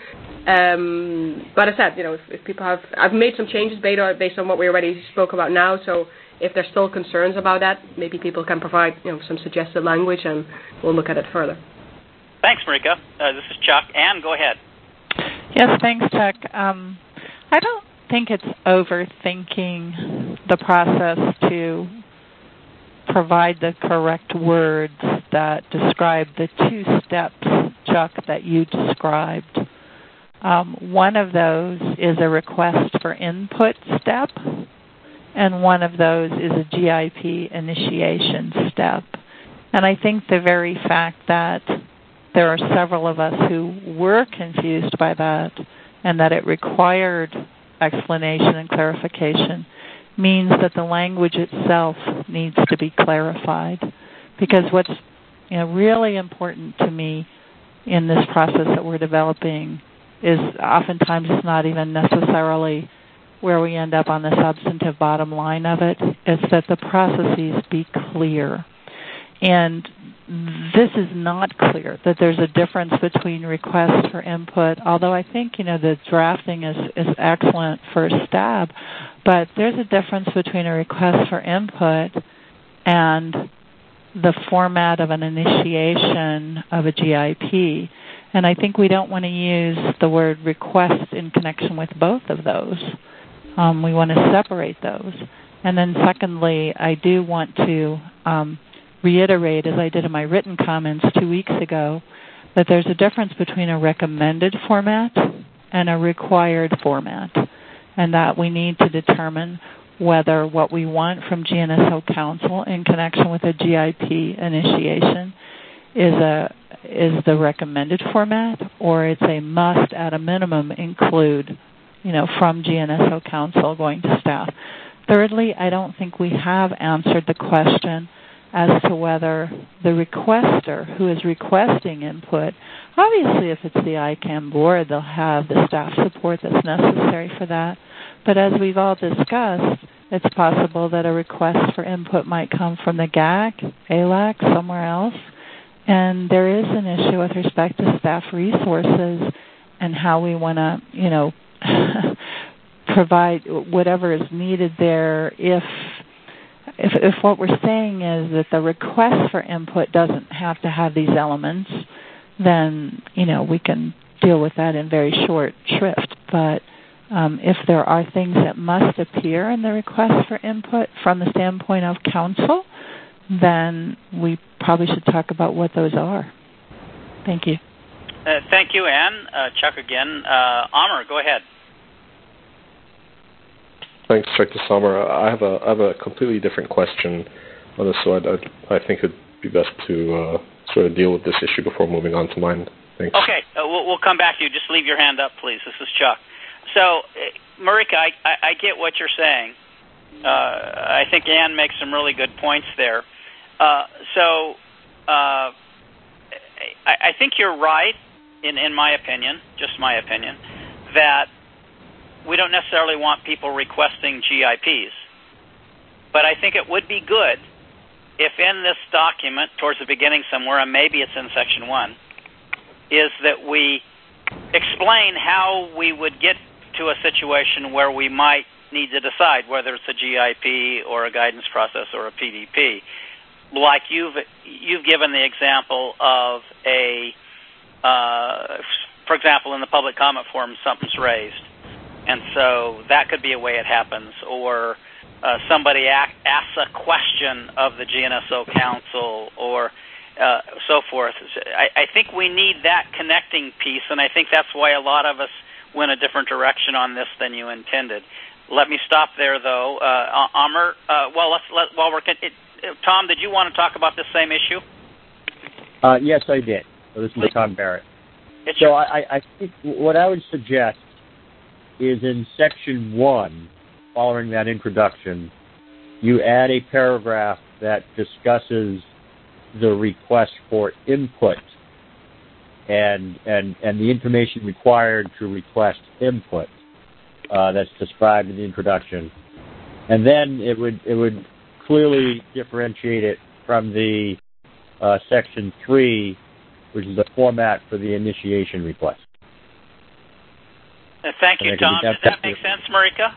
Um, but as I said, you know, if, if people have, I've made some changes based on, based on what we already spoke about now, so if there's still concerns about that, maybe people can provide, you know, some suggested language, and we'll look at it further. Thanks, Marika. Uh, this is Chuck. Ann, go ahead. Yes, thanks, Chuck. Um, I don't think it's overthinking the process to provide the correct words that describe the two steps, Chuck, that you described. Um, one of those is a request for input step, and one of those is a G I P initiation step. And I think the very fact that there are several of us who were confused by that, and that it required explanation and clarification, means that the language itself needs to be clarified. Because what's, you know, really important to me in this process that we're developing is oftentimes it's not even necessarily where we end up on the substantive bottom line of it. It's that the processes be clear. And this is not clear, that there's a difference between requests for input, although I think, you know, the drafting is, is excellent for a stab, but there's a difference between a request for input and the format of an initiation of a G I P. And I think we don't want to use the word request in connection with both of those. Um, we want to separate those. And then secondly, I do want to um, reiterate, as I did in my written comments two weeks ago, that there's a difference between a recommended format and a required format, and that we need to determine whether what we want from G N S O Council in connection with a G I P initiation is a is the recommended format, or it's a must at a minimum include, you know, from G N S O Council going to staff. Thirdly, I don't think we have answered the question as to whether the requester who is requesting input, obviously if it's the I CAM board, they'll have the staff support that's necessary for that. But as we've all discussed, it's possible that a request for input might come from the G A C, A L A C, somewhere else. And there is an issue with respect to staff resources and how we want to, you know, provide whatever is needed there. If, if if what we're saying is that the request for input doesn't have to have these elements, then, you know, we can deal with that in very short shrift. But um, if there are things that must appear in the request for input from the standpoint of council, then we probably should talk about what those are. Thank you. Uh, thank you, Ann. Uh, Chuck again. Uh, Amr, go ahead. Thanks, Director Sommer. I have a I have a completely different question on this, so I'd, I'd, I think it'd be best to uh, sort of deal with this issue before moving on to mine. Thanks. Okay, uh, we'll, we'll come back to you. Just leave your hand up, please. This is Chuck. So, uh, Marika, I, I, I get what you're saying. Uh, I think Ann makes some really good points there. Uh, so, uh, I, I think you're right in, in my opinion, just my opinion, that we don't necessarily want people requesting G I Ps. But I think it would be good if in this document, towards the beginning somewhere, and maybe it's in Section one, is that we explain how we would get to a situation where we might need to decide whether it's a G I P or a guidance process or a P D P. Like you've you've given the example of a, uh, for example, in the public comment form, something's raised. And so that could be a way it happens. Or uh, somebody act, asks a question of the G N S O Council or uh, so forth. I, I think we need that connecting piece, and I think that's why a lot of us went a different direction on this than you intended. Let me stop there, though. Uh, Amr, uh, well, let's let while we're it, Tom, did you want to talk about the same issue? Uh, yes, I did. So this is Please. Tom Barrett. It's so your- I, I think what I would suggest is in Section one, following that introduction, you add a paragraph that discusses the request for input and and, and the information required to request input uh, that's described in the introduction. And then it would it would clearly differentiate it from the uh, Section three, which is the format for the initiation request. Uh, thank you, Tom. Does that make sense, Marika?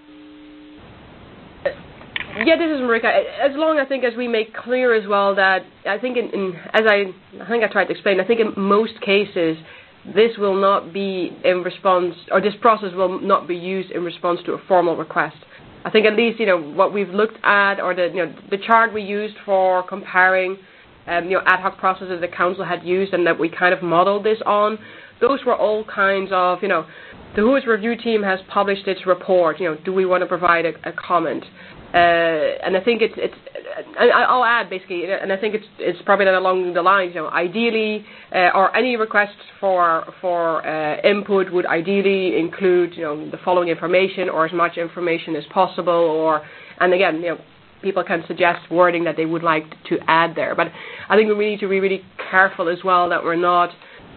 Yeah, this is Marika. As long, I think, as we make clear as well that I think, in, in as I, I think I tried to explain, I think in most cases this will not be in response, or this process will not be used in response to a formal request. I think at least, you know, what we've looked at, or the, you know, the chart we used for comparing, um, you know, ad hoc processes the council had used and that we kind of modeled this on, those were all kinds of, you know, the W H O S review team has published its report, you know, do we want to provide a, a comment? Uh, and I think it's, it's I, I'll add basically, and I think it's it's probably not along the lines, you know, ideally, uh, or any request for for uh, input would ideally include, you know, the following information or as much information as possible, or, and again, you know, people can suggest wording that they would like to add there. But I think we need to be really careful as well that we're not,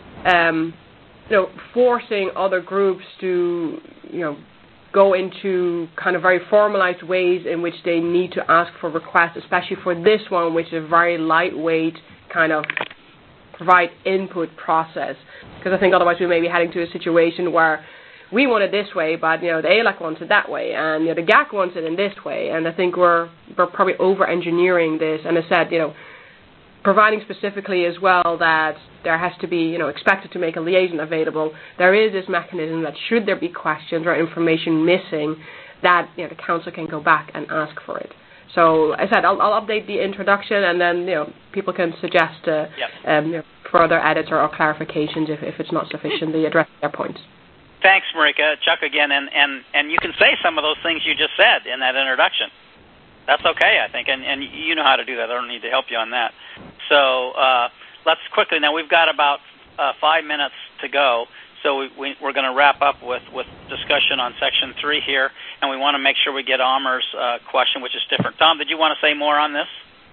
um, you know, forcing other groups to, you know, go into kind of very formalized ways in which they need to ask for requests, especially for this one, which is a very lightweight kind of provide input process. Because I think otherwise we may be heading to a situation where we want it this way, but, you know, the A L A C wants it that way, and, you know, the G A C wants it in this way. And I think we're we're probably over-engineering this. And as I said, you know, providing specifically as well that there has to be, you know, expected to make a liaison available. There is this mechanism that should there be questions or information missing, that, you know, the council can go back and ask for it. So as I said, I'll, I'll update the introduction, and then, you know, people can suggest uh, yep. um, you know, further edits or, or clarifications if, if it's not sufficiently addressing their points. Thanks, Marika. Chuck again, and, and, and you can say some of those things you just said in that introduction. That's okay, I think, and, and you know how to do that. I don't need to help you on that. So uh, let's quickly, now we've got about uh, five minutes to go, so we, we, we're going to wrap up with, with discussion on Section three here, and we want to make sure we get Amr's uh, question, which is different. Tom, did you want to say more on this?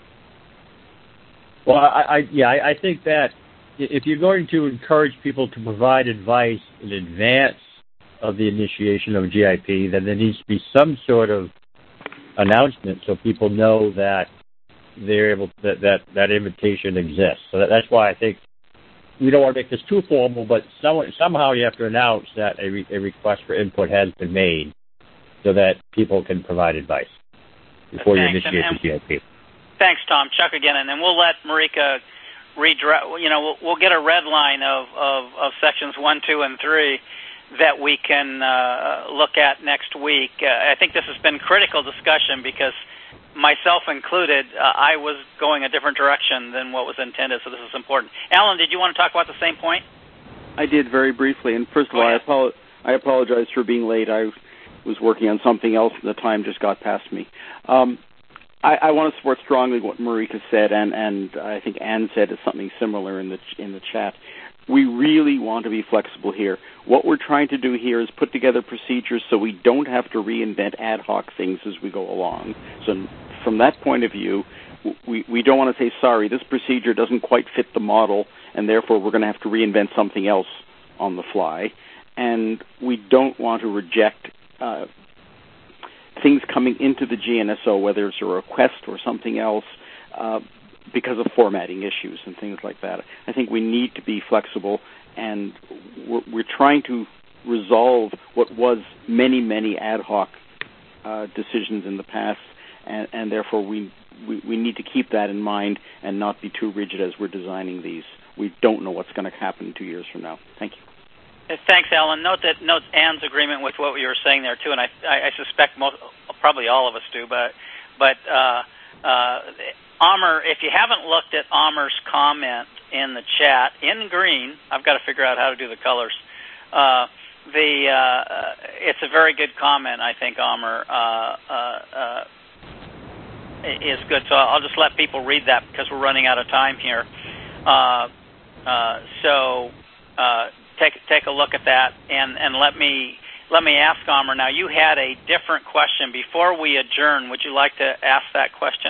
Well, I, I yeah, I, I think that if you're going to encourage people to provide advice in advance of the initiation of a G I P, then there needs to be some sort of announcement so people know that they're able to, that, that that invitation exists. So that, that's why I think we don't want to make this too formal, but some, somehow you have to announce that a, re, a request for input has been made so that people can provide advice before Thanks. you initiate and, and, the G I P. Thanks, Tom. Chuck again, and then we'll let Marika redirect. You know, we'll, we'll get a red line of, of, of sections one, two, and three that we can uh, look at next week. Uh, I think this has been critical discussion because, myself included, uh, I was going a different direction than what was intended, so this is important. Alan, did you want to talk about the same point? I did, very briefly. And first of all, I, apo- I apologize for being late. I was working on something else, and the time just got past me. Um, I, I want to support strongly what Marika said, and, and I think Anne said something similar in the in the chat. We really want to be flexible here. What we're trying to do here is put together procedures so we don't have to reinvent ad hoc things as we go along. So from that point of view, we, we don't want to say, sorry, this procedure doesn't quite fit the model, and therefore we're going to have to reinvent something else on the fly. And we don't want to reject uh, things coming into the G N S O, whether it's a request or something else, uh, because of formatting issues and things like that. I think we need to be flexible, and we're, we're trying to resolve what was many, many ad hoc uh, decisions in the past, and, and therefore we, we we need to keep that in mind and not be too rigid as we're designing these. We don't know what's going to happen two years from now. Thank you. Thanks, Alan. Note that note Anne's agreement with what you were saying there too, and I I, I suspect most, probably all of us do. But but uh, uh, Amr, if you haven't looked at Amr's comment in the chat in green, I've got to figure out how to do the colors. Uh, the uh, it's a very good comment, I think. Amr uh, uh, uh, is good, so I'll just let people read that because we're running out of time here. Uh, uh, so. Uh, Take take a look at that, and, and let me let me ask Amr. Now, you had a different question before we adjourn. Would you like to ask that question?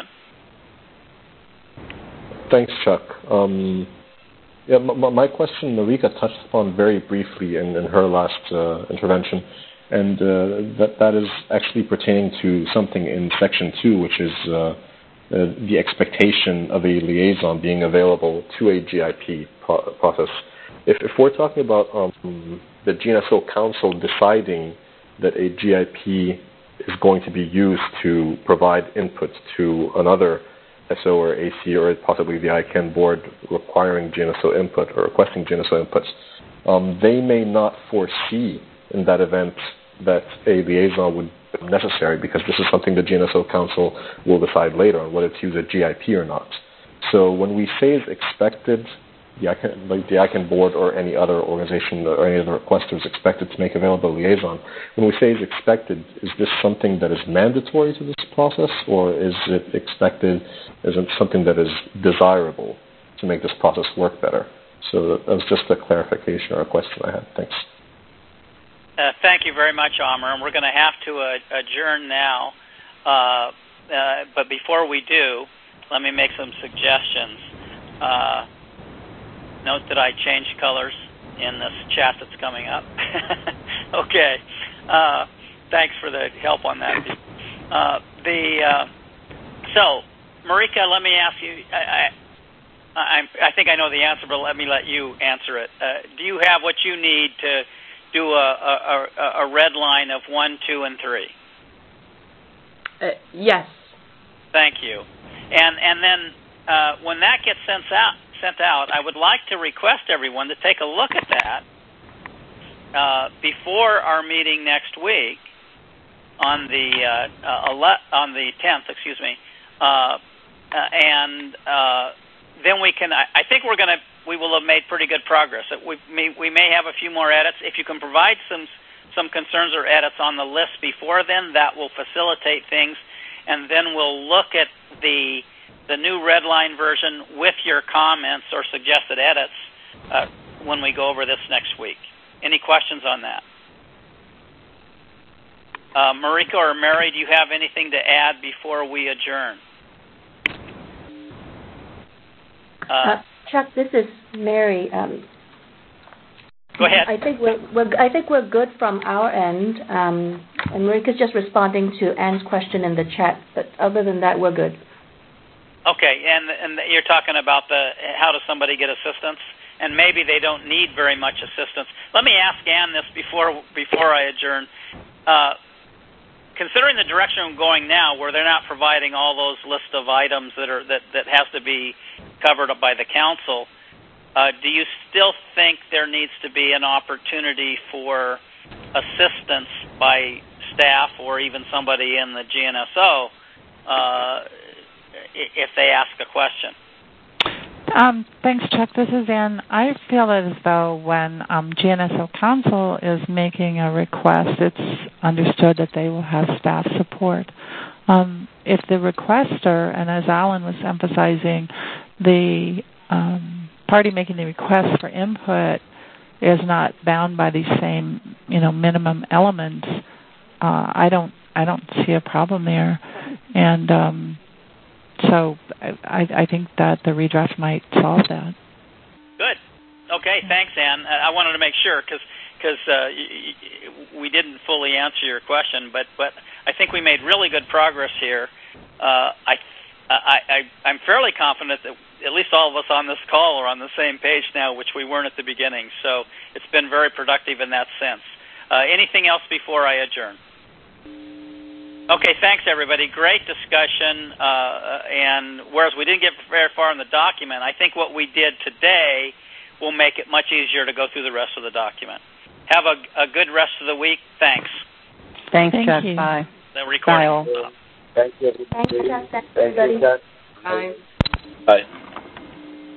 Thanks, Chuck. Um, yeah, m- my question, Marika touched upon very briefly in, in her last uh, intervention, and uh, that that is actually pertaining to something in section two, which is uh, uh, the expectation of a liaison being available to a G I P pro- process. If, if we're talking about um, the G N S O Council deciding that a G I P is going to be used to provide input to another S O or A C or possibly the I CANN board requiring G N S O input or requesting G N S O inputs, um, they may not foresee in that event that a liaison would be necessary because this is something the G N S O Council will decide later on, whether to use a G I P or not. So when we say it's expected, The I CANN, like the I CANN board or any other organization or any other requester is expected to make available a liaison. When we say is expected, is this something that is mandatory to this process, or is it expected, is it something that is desirable to make this process work better? So that was just a clarification or a question I had. Thanks. Uh, thank you very much, Amr. And we're going to have to uh, adjourn now. Uh, uh, but before we do, let me make some suggestions. Uh, Note that I changed colors in this chat that's coming up. Okay. Uh, thanks for the help on that. Uh, the uh, so, Marika, let me ask you. I, I, I, I think I know the answer, but let me let you answer it. Uh, do you have what you need to do a, a, a red line of one, two, and three? Uh, yes. Thank you. And and then uh, when that gets sent out. sent out, I would like to request everyone to take a look at that uh, before our meeting next week on the uh, uh, ele- on the tenth, excuse me, uh, uh, and uh, then we can. I, I think we're going to. We will have made pretty good progress. We may, we may have a few more edits. If you can provide some some concerns or edits on the list before then, that will facilitate things, and then we'll look at the. the new red line version with your comments or suggested edits uh, when we go over this next week. Any questions on that? Uh, Marika or Mary, do you have anything to add before we adjourn? Uh, uh, Chuck, this is Mary. Um, go ahead. I think we're, we're I think we're good from our end, um, and Marika's just responding to Anne's question in the chat. But other than that, we're good. Okay, and and you're talking about the how does somebody get assistance, and maybe they don't need very much assistance. Let me ask Anne this before before I adjourn. Uh, considering the direction I'm going now, where they're not providing all those list of items that are that, that has to be covered up by the council, uh, do you still think there needs to be an opportunity for assistance by staff or even somebody in the G N S O? Uh, if they ask a question. Um, thanks, Chuck. This is Ann. I feel as though when um, G N S O Council is making a request, it's understood that they will have staff support. Um, if the requester, and as Alan was emphasizing, the um, party making the request for input is not bound by these same, you know, minimum elements, uh, I don't, I don't see a problem there. And um, so I, I think that the redraft might solve that. Good. Okay, thanks, Ann. I wanted to make sure because because uh, we didn't fully answer your question, but but I think we made really good progress here. Uh, I, I I I'm fairly confident that at least all of us on this call are on the same page now, which we weren't at the beginning. So it's been very productive in that sense. Uh, anything else before I adjourn? Okay, thanks, everybody. Great discussion. Uh, and whereas we didn't get very far in the document, I think what we did today will make it much easier to go through the rest of the document. Have a, a good rest of the week. Thanks. Thanks, Thank Chuck. you. Bye. The recording. Bye. Thank you, Chuck. Thanks, everybody. Bye. Bye.